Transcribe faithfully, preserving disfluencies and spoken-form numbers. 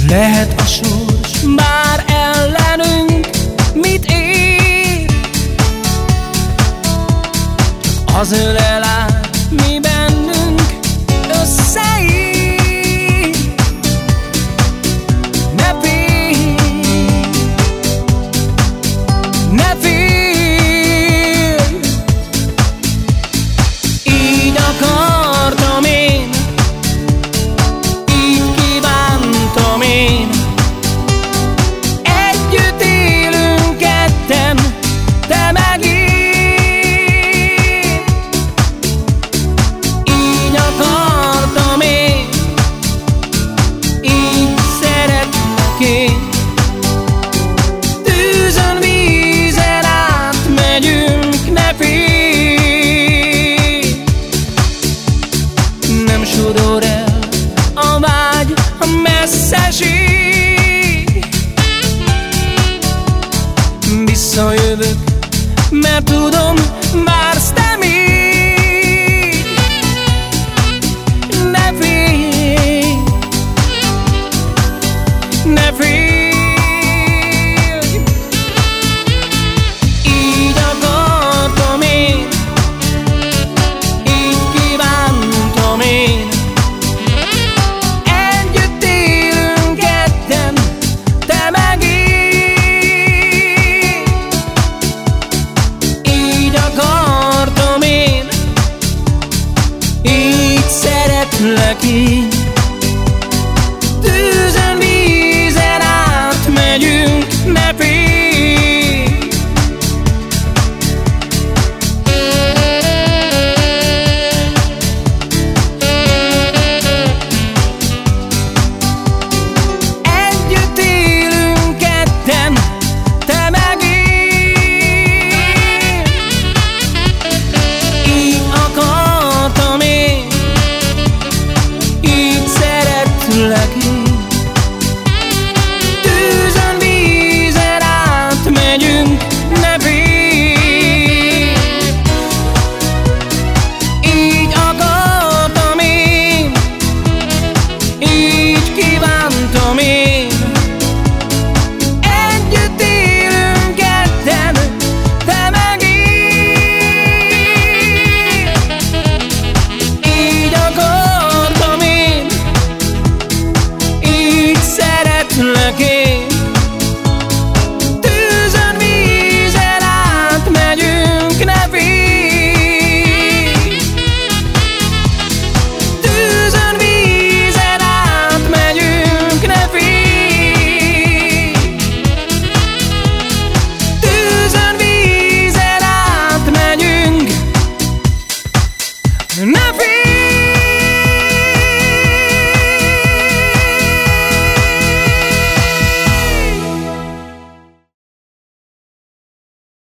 Lehet a sors bár ellenünk mit ér, csak az ölel át mi bennünk összeír. Ne félj, ne félj, így akartam én, így kívántam én. Együtt élünk ketten, te meg én. Így akartam én, így szeretlek én. Tűzön, vízen átmegyünk, ne félj. Nem sodor el a vágy a messzeség.